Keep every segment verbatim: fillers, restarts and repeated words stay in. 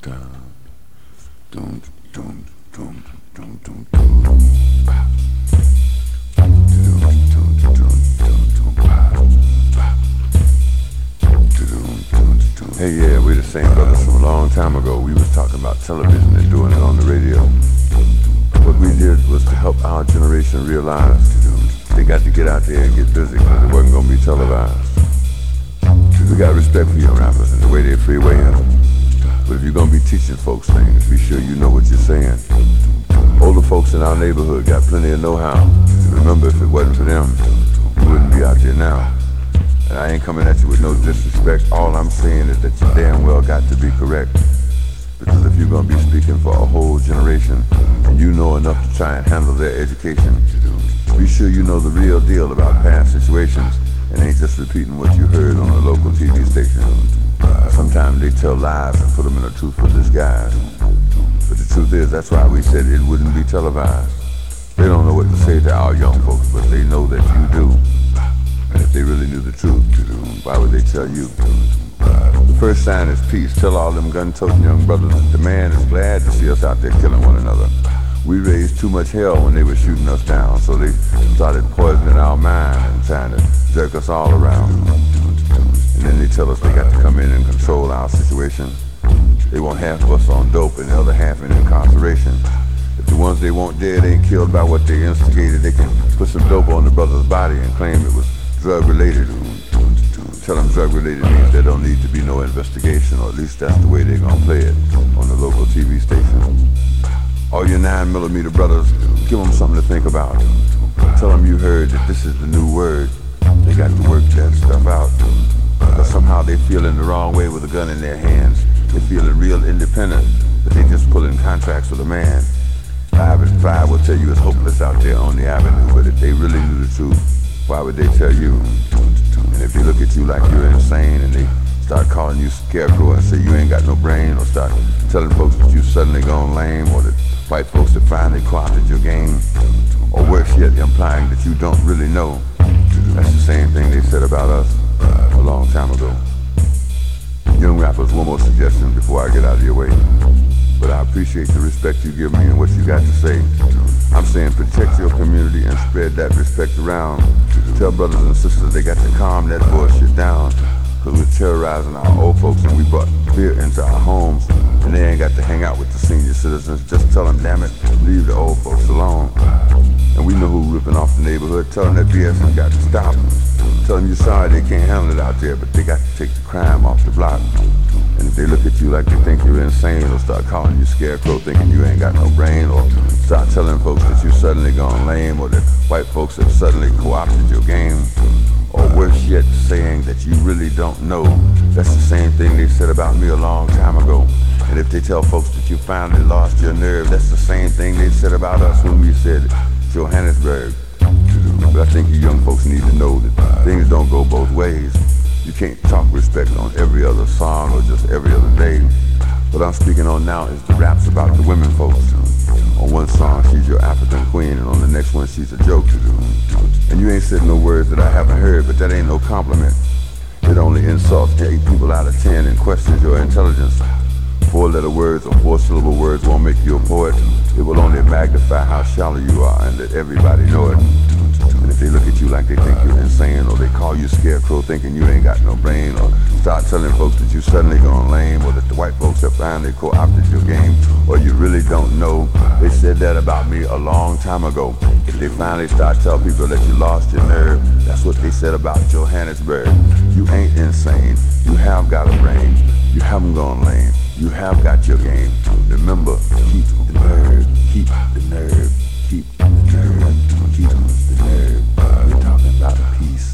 Hey, yeah, we the same brothers from a long time ago. We was talking about television and doing it on the radio. What we did was to help our generation realize they got to get out there and get busy because it wasn't going to be televised. We got respect for young rappers and the way they freewaying. But if you're going to be teaching folks things, be sure you know what you're saying. Older folks in our neighborhood got plenty of know-how. Remember, if it wasn't for them, you wouldn't be out there now. And I ain't coming at you with no disrespect. All I'm saying is that you damn well got to be correct. Because if you're going to be speaking for a whole generation and you know enough to try and handle their education, be sure you know the real deal about past situations and ain't just repeating what you heard on a local T V station. Sometimes they tell lies and put them in a truthful disguise. But the truth is, that's why we said it wouldn't be televised. They don't know what to say to our young folks, but they know that you do. And if they really knew the truth, why would they tell you? The first sign is peace. Tell all them gun-toting young brothers that the man is glad to see us out there killing one another. We raised too much hell when they were shooting us down, so they started poisoning our mind and trying to jerk us all around. And then they tell us they got to come in and control our situation. They want half of us on dope and the other half in incarceration. If the ones they want dead ain't killed by what they instigated, they can put some dope on the brother's body and claim it was drug-related. Tell them drug-related means there don't need to be no investigation, or at least that's the way they're gonna play it on the local T V station. All your nine millimeter brothers, give them something to think about. Tell them you heard that this is the new word. They got to work that stuff out. Because somehow they feeling the wrong way with a gun in their hands. They feeling real independent, but they just pulling contracts with a man. Five and five will tell you it's hopeless out there on the avenue, but if they really knew the truth, why would they tell you? And if they look at you like you're insane and they start calling you scarecrow and say you ain't got no brain, or start telling folks that you suddenly gone lame, or that white folks have finally co-opted your game, or worse yet, implying that you don't really know, that's the same thing they said about us a long time ago. Young rappers, one more suggestion before I get out of your way. But I appreciate the respect you give me and what you got to say. I'm saying protect your community and spread that respect around. Tell brothers and sisters they got to calm that bullshit down. Cause we're terrorizing our old folks and we brought fear into our homes. And they ain't got to hang out with the senior citizens. Just tell them, damn it, leave the old folks alone. And we know who ripping off the neighborhood. Tell them that B S has got to stop. Tell them you're sorry they can't handle it out there, but they got to take the crime off the block. And if they look at you like they think you're insane, or start calling you scarecrow thinking you ain't got no brain, or start telling folks that you suddenly gone lame, or that white folks have suddenly co-opted your game, or worse yet, saying that you really don't know, that's the same thing they said about me a long time ago. And if they tell folks that you finally lost your nerve, that's the same thing they said about us when we said Johannesburg. But I think you young folks need to know that things don't go both ways. You can't talk respect on every other song or just every other day. What I'm speaking on now is the raps about the women folks. On one song, she's your African queen, and on the next one, she's a joke. And you ain't said no words that I haven't heard, but that ain't no compliment. It only insults eight people out of ten and questions your intelligence. Four-letter words or four-syllable words won't make you a poet. It will only magnify how shallow you are and let everybody know it. And if they look at you like they think you're insane, or they call you scarecrow thinking you ain't got no brain, or start telling folks that you suddenly gone lame, or that the white folks have finally co-opted your game, or you really don't know, they said that about me a long time ago. If they finally start telling people that you lost your nerve, that's what they said about Johannesburg. You ain't insane. You have got a brain. You haven't gone lame. You have got your game. Remember, keep the nerve, keep the nerve, keep the nerve, keep the nerve. We're talking about peace.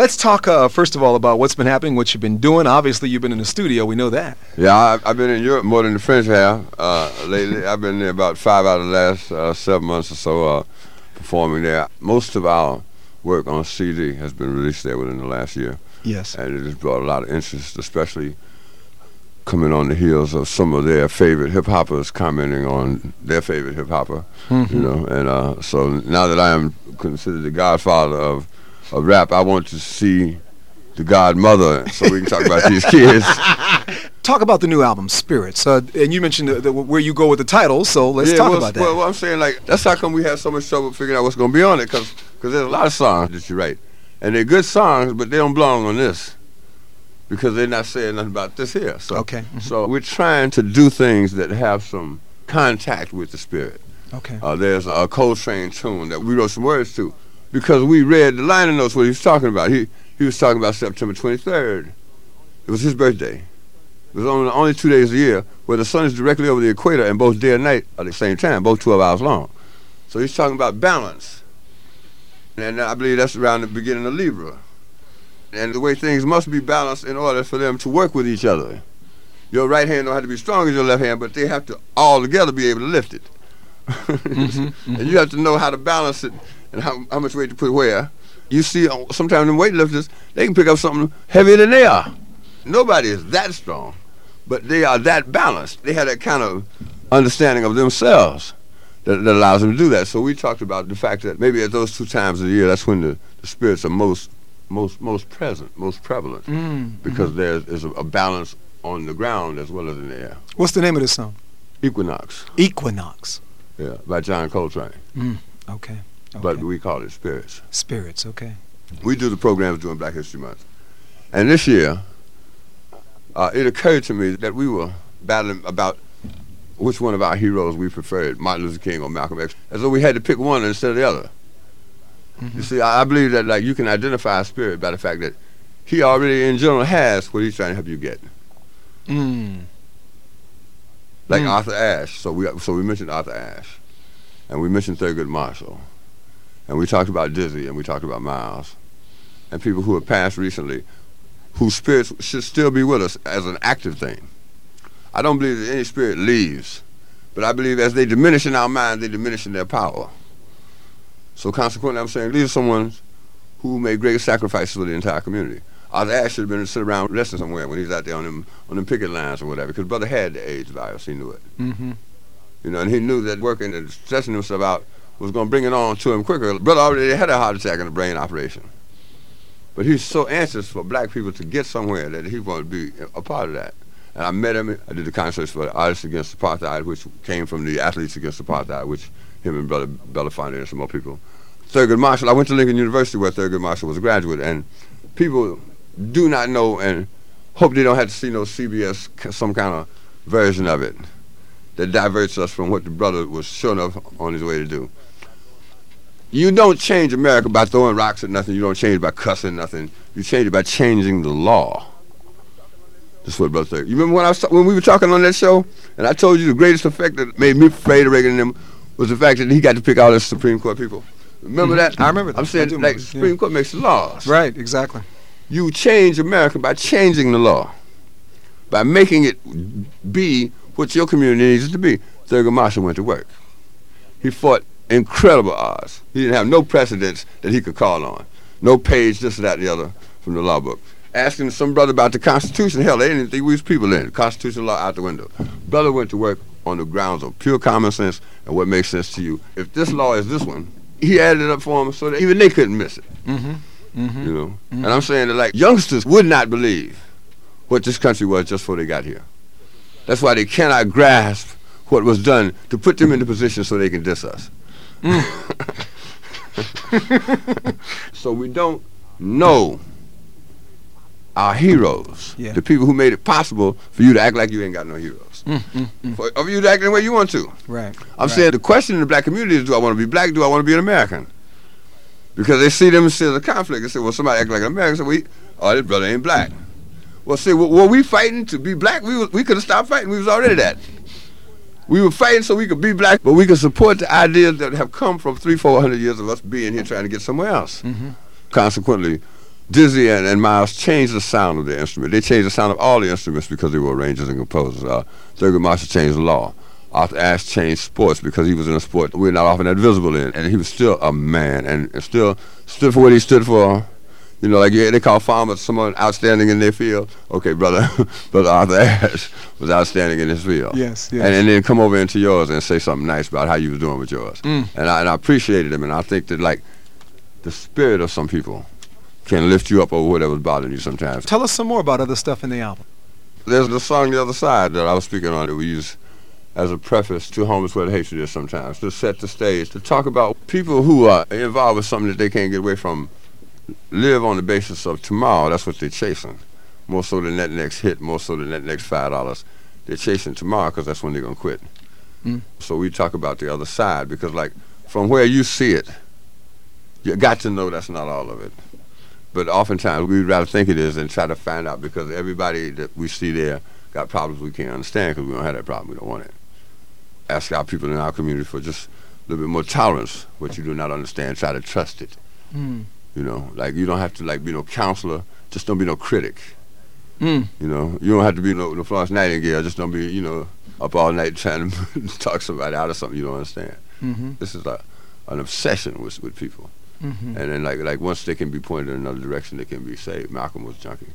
let's talk uh, first of all about what's been happening, what you've been doing. Obviously, you've been in the studio. We know that. Yeah, I, I've been in Europe more than the French have uh, lately. I've been there about five out of the last uh, seven months or so uh, performing there. Most of our work on C D has been released there within the last year. Yes. And it has brought a lot of interest, especially coming on the heels of some of their favorite hip-hoppers commenting on their favorite hip-hopper, mm-hmm. you know. And uh, so now that I am considered the godfather of, of rap, I want to see the godmother so we can talk about these kids. Talk about the new album, Spirits. Uh, and you mentioned the, the, where you go with the titles, so let's yeah, talk well, about that. Well, well, I'm saying, like, that's how come we have so much trouble figuring out what's going to be on it, because there's a lot of songs that you write. And they're good songs, but they don't belong on this, because they're not saying nothing about this here. So, okay. Mm-hmm. So we're trying to do things that have some contact with the spirit. Okay. Uh, there's a Coltrane tune that we wrote some words to, because we read the liner notes what he was talking about. He he was talking about September twenty-third. It was his birthday. It was only, only two days a year where the sun is directly over the equator and both day and night at the same time, both twelve hours long. So he's talking about balance. And I believe that's around the beginning of Libra. And the way things must be balanced in order for them to work with each other. Your right hand don't have to be strong as your left hand, but they have to all together be able to lift it. mm-hmm, mm-hmm. And you have to know how to balance it and how, how much weight to put where. You see, sometimes them weightlifters, they can pick up something heavier than they are. Nobody is that strong, but they are that balanced. They have that kind of understanding of themselves that, that allows them to do that. So we talked about the fact that maybe at those two times of the year, that's when the, the spirits are most most most present, most prevalent, mm, because mm-hmm. there is a, a balance on the ground as well as in the air. What's the name of this song? Equinox. Equinox. Yeah, by John Coltrane. Mm, okay. Okay. But we call it Spirits. Spirits, okay. We do the programs during Black History Month. And this year, uh, it occurred to me that we were battling about which one of our heroes we preferred, Martin Luther King or Malcolm X, as though we had to pick one instead of the other. Mm-hmm. You see, I, I believe that like you can identify a spirit by the fact that he already in general has what he's trying to help you get. Mm. Like mm. Arthur Ashe. So we so we mentioned Arthur Ashe. And we mentioned Thurgood Marshall. And we talked about Dizzy, and we talked about Miles, and people who have passed recently, whose spirits should still be with us as an active thing. I don't believe that any spirit leaves, but I believe as they diminish in our mind, they diminish in their power. So consequently, I'm saying these are someone who made great sacrifices for the entire community. Arthur Ashe should have been sitting around resting somewhere when he was out there on them on them picket lines or whatever, because brother had the AIDS virus, he knew it. Mm-hmm. You know, and he knew that working and stressing himself out was going to bring it on to him quicker. Brother already had a heart attack and a brain operation. But he's so anxious for black people to get somewhere that he wanted to be a part of that. And I met him. I did the concerts for the Artists Against Apartheid, which came from the Athletes Against Apartheid, which him and Brother Belafonte and some more people. Thurgood Marshall, I went to Lincoln University where Thurgood Marshall was a graduate, and people do not know and hope they don't have to see no C B S, some kind of version of it that diverts us from what the brother was sure enough on his way to do. You don't change America by throwing rocks at nothing. You don't change it by cussing nothing. You change it by changing the law. That's what brother said. You remember when I was when we were talking on that show, and I told you the greatest effect that made me afraid of Reagan and them was the fact that he got to pick all the Supreme Court people. Remember mm-hmm. that? I remember that. I'm saying like the Supreme yeah. Court makes the laws. Right, exactly. You change America by changing the law, by making it be what your community needs it to be. Thurgood Marshall went to work. He fought incredible odds. He didn't have no precedents that he could call on. No page, this, that, and the other from the law book. Asking some brother about the Constitution, hell, they didn't think we was people in it. Constitutional law out the window. Brother went to work on the grounds of pure common sense and what makes sense to you. If this law is this one, he added it up for them so that even they couldn't miss it. Mm-hmm. Mm-hmm. You know? Mm-hmm. And I'm saying that like youngsters would not believe what this country was just before they got here. That's why they cannot grasp what was done to put them in the position so they can diss us. Mm. So we don't know our heroes, yeah. the people who made it possible for you to act like you ain't got no heroes. Mm, mm, mm. For, for you to act the way you want to. Right. I'm right. saying the question in the black community is, do I want to be black? Do I want to be an American? Because they see them as a conflict. They say, well, somebody act like an American, so we, oh, this brother ain't black. Well, see, were we fighting to be black? We was, we could have stopped fighting. We was already that. We were fighting so we could be black, but we could support the ideas that have come from three, four hundred years of us being here trying to get somewhere else. Mm-hmm. Consequently, Dizzy and, and Miles changed the sound of the instrument. They changed the sound of all the instruments because they were arrangers and composers. Uh, Thurgood Marshall changed the law. Arthur Ashe changed sports because he was in a sport we're not often that visible in. And he was still a man and, and still stood for what he stood for. You know, like yeah, they call Farmer someone outstanding in their field. Okay, brother, brother Arthur Ashe was outstanding in his field. Yes, yes. And, and then come over into yours and say something nice about how you was doing with yours. Mm. And, I, and I appreciated him, and I think that, like, the spirit of some people can lift you up over whatever's bothering you sometimes. Tell us some more about other stuff in the album. There's the song The Other Side that I was speaking on that we use as a preface to Home Is Where the Hatred Is sometimes, to set the stage, to talk about people who are involved with something that they can't get away from, live on the basis of tomorrow. That's what they're chasing. More so than that next hit, more so than that next five dollars. They're chasing tomorrow because that's when they're going to quit. Mm. So we talk about the other side because, like, from where you see it, you got to know that's not all of it. But oftentimes we'd rather think it is and try to find out because everybody that we see there got problems we can't understand because we don't have that problem. We don't want it. Ask our people in our community for just a little bit more tolerance. What you do not understand, try to trust it. Mm. You know, like you don't have to like be no counselor, just don't be no critic. Mm. You know, you don't have to be no, no Florence Nightingale, just don't be, you know, up all night trying to talk somebody out of something you don't understand. Mm-hmm. This is a, an obsession with with people. Mm-hmm. And then like like once they can be pointed in another direction, they can be saved. Malcolm was a junkie.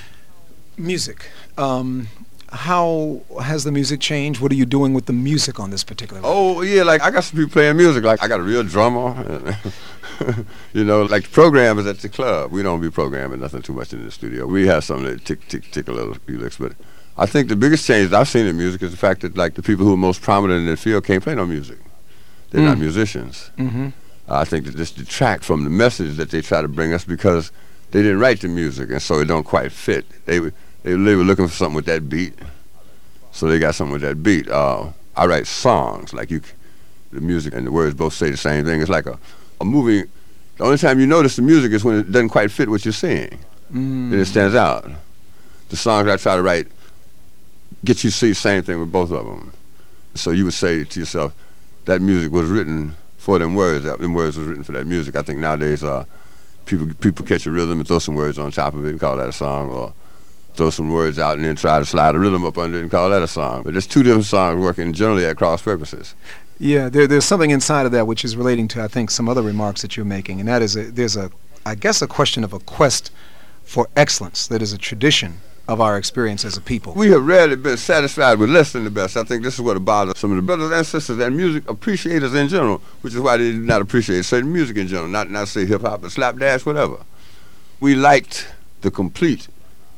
Music. Um, how has the music changed? What are you doing with the music on this particular record? Oh, yeah, like I got some people playing music. Like I got a real drummer. You know, like the program is at the club. We don't be programming nothing too much in the studio. We have something that tick, tick, tick a little few licks. But I think the biggest change that I've seen in music is the fact that like the people who are most prominent in the field can't play no music. They're mm. not musicians. Mm-hmm. Uh, I think that this detract from the message that they try to bring us because they didn't write the music, and so it don't quite fit. They were, they were looking for something with that beat, so they got something with that beat. Uh, I write songs, like you, the music and the words both say the same thing. It's like a, a movie. The only time you notice the music is when it doesn't quite fit what you're saying. Mm. Then it stands out. The songs I try to write get you to see the same thing with both of them. So you would say to yourself, that music was written for them words. That them words was written for that music. I think nowadays uh, people people catch a rhythm and throw some words on top of it and call that a song, or throw some words out and then try to slide a rhythm up under it and call that a song. But there's two different songs working generally at cross purposes. Yeah, there, there's something inside of that which is relating to, I think, some other remarks that you're making, and that is a, there's a, I guess, a question of a quest for excellence that is a tradition of our experience as a people. We have rarely been satisfied with less than the best. I think this is what bothers some of the brothers and sisters and music appreciators in general, which is why they do not appreciate certain music in general, not not say hip-hop, but slapdash, whatever. We liked the complete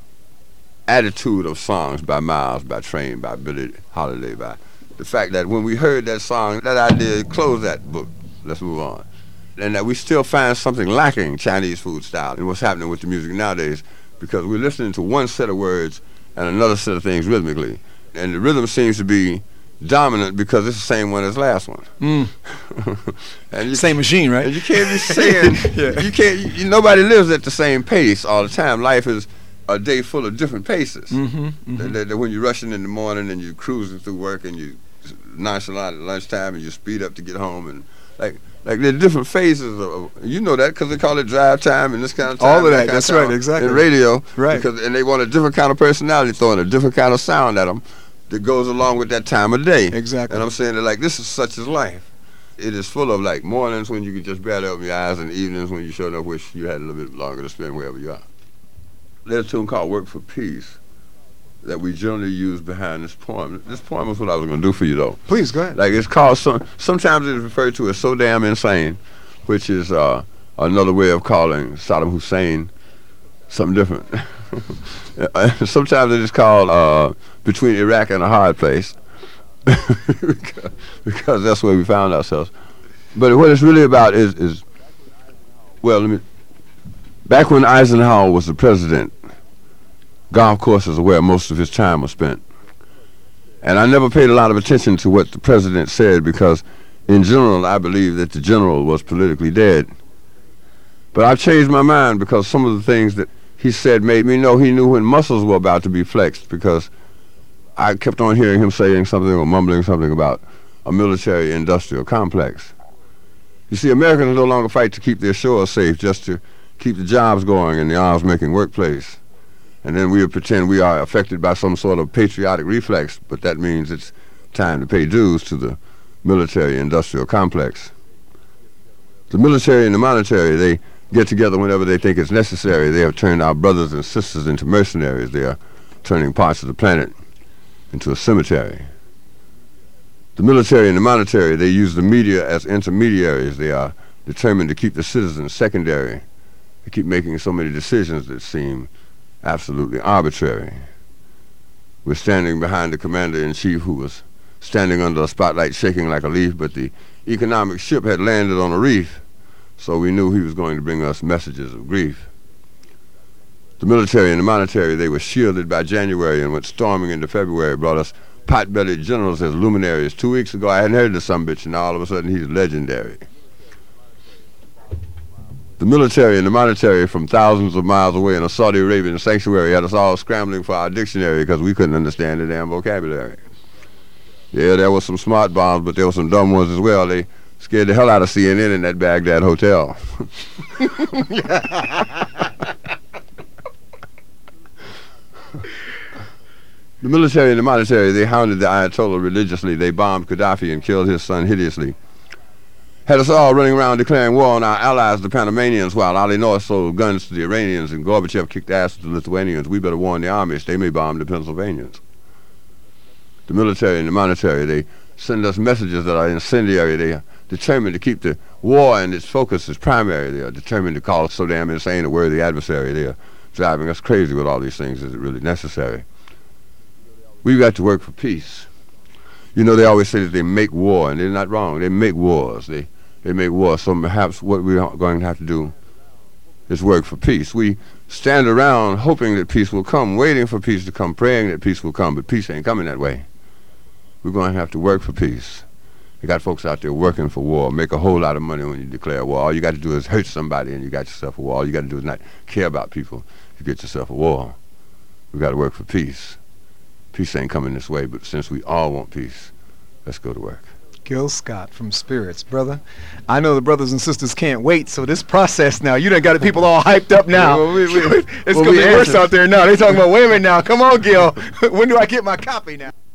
attitude of songs by Miles, by Train, by Billie Holiday, by the fact that when we heard that song, that idea, close that book, let's move on. And that we still find something lacking Chinese food style in what's happening with the music nowadays, because we're listening to one set of words and another set of things rhythmically. And the rhythm seems to be dominant because it's the same one as the last one. Mm. And you, same machine, right? And you can't be saying, yeah. you can't, you, nobody lives at the same pace all the time. Life is a day full of different paces. Mm-hmm, mm-hmm. That, that, that when you're rushing in the morning and you're cruising through work and you nonchalant at lunchtime and you speed up to get home, and like like there are different phases of, you know that because they call it drive time and this kind of time. All of that, that that's right, exactly. In radio, right? Because and they want a different kind of personality, throwing a different kind of sound at them that goes along with that time of day. Exactly. And I'm saying that like this is such as life. It is full of like mornings when you can just barely open your eyes, and evenings when you sure enough wish you had a little bit longer to spend wherever you are. There's a tune called "Work for Peace" that we generally use behind this poem. This poem is what I was going to do for you, though. Please, go ahead. Like, it's called, some, sometimes it's referred to as So Damn Insane, which is uh, another way of calling Saddam Hussein something different. Sometimes it is called uh, Between Iraq and a Hard Place, because, because that's where we found ourselves. But what it's really about is, is, well, let me, back when Eisenhower was the president, golf courses are where most of his time was spent. And I never paid a lot of attention to what the president said because, in general, I believe that the general was politically dead. But I've changed my mind because some of the things that he said made me know he knew when muscles were about to be flexed, because I kept on hearing him saying something or mumbling something about a military-industrial complex. You see, Americans no longer fight to keep their shores safe just to keep the jobs going in the arms-making workplace. And then we'll pretend we are affected by some sort of patriotic reflex, but that means it's time to pay dues to the military-industrial complex. The military and the monetary, they get together whenever they think it's necessary. They have turned our brothers and sisters into mercenaries. They are turning parts of the planet into a cemetery. The military and the monetary, they use the media as intermediaries. They are determined to keep the citizens secondary. They keep making so many decisions that seem absolutely arbitrary. We're standing behind the commander-in-chief who was standing under a spotlight shaking like a leaf, but the economic ship had landed on a reef, so we knew he was going to bring us messages of grief. The military and the monetary, they were shielded by January and went storming into February, brought us pot-bellied generals as luminaries. Two weeks ago, I hadn't heard of some bitch, and now all of a sudden he's legendary. The military and the monetary from thousands of miles away in a Saudi Arabian sanctuary had us all scrambling for our dictionary because we couldn't understand the damn vocabulary. Yeah, there were some smart bombs, but there were some dumb ones as well. They scared the hell out of C N N in that Baghdad hotel. The military and the monetary, they hounded the Ayatollah religiously. They bombed Gaddafi and killed his son hideously. Had us all running around declaring war on our allies, the Panamanians, while Ali North sold guns to the Iranians and Gorbachev kicked ass to the Lithuanians. We better warn the Amish. They may bomb the Pennsylvanians. The military and the monetary, they send us messages that are incendiary. They are determined to keep the war and its focus as primary. They are determined to call us so damn insane a worthy adversary. They are driving us crazy with all these things. Is it really necessary? We've got to work for peace. You know, they always say that they make war, and they're not wrong. They make wars. They they make wars. So perhaps what we're going to have to do is work for peace. We stand around hoping that peace will come, waiting for peace to come, praying that peace will come, but peace ain't coming that way. We're going to have to work for peace. You got folks out there working for war, make a whole lot of money when you declare war. All you got to do is hurt somebody and you got yourself a war. All you got to do is not care about people. You get yourself a war. We got to work for peace. Peace ain't coming this way, but since we all want peace, let's go to work. Gil Scott from Spirits. Brother, I know the brothers and sisters can't wait, so this process now, you done got the people all hyped up now. Well, we, we, it's well, going to be worse out there now. They talking about, wait a minute now, come on, Gil. When do I get my copy now?